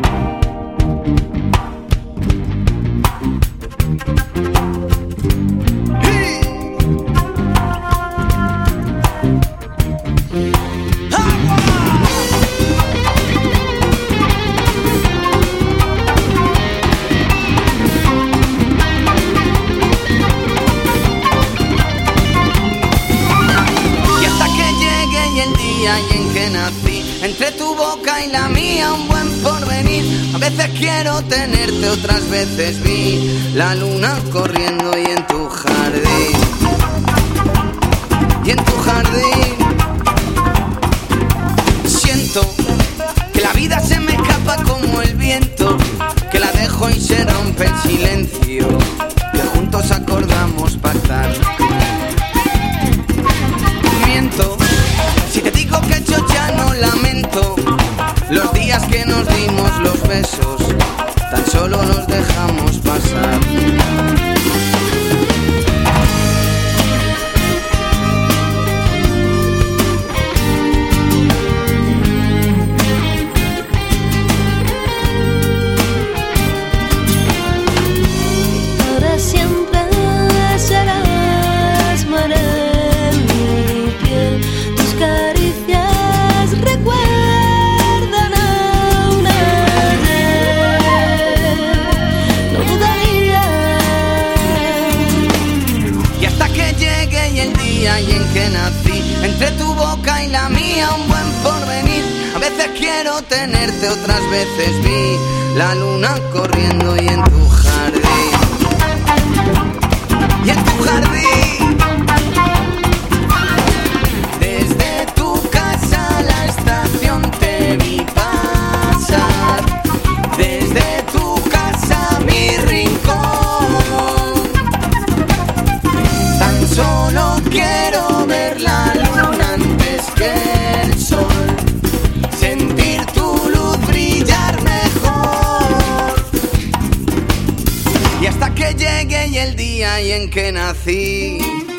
Y en que nací, entre tu boca y la mía un buen porvenir. A veces quiero tenerte, otras veces vi la luna corriendo y en tu jardín. Y en tu jardín siento que la vida se me escapa como el viento, que la dejo y se rompe el silencio, que juntos acordamos pactar. Miento si te digo que yo ya no lamento los días que nos dimos los besos, tan solo los dejamos pasar. Para siempre serás mar en mi piel. Tus caricias recuerdan a un ayer. No dudaría. Y hasta que llegue el día y en que nací, entre tu boca y la mía un buen porvenir. A veces quiero tenerte, otras veces vi la luna corriendo y en tu jardín. Y en tu jardín. Desde tu casa a la estación te vi pasar. Desde tu casa a mi rincón. Tan solo quiero ver la luna antes que el sol, sentir tu luz brillar mejor. Y hasta que llegue el día y en que nací.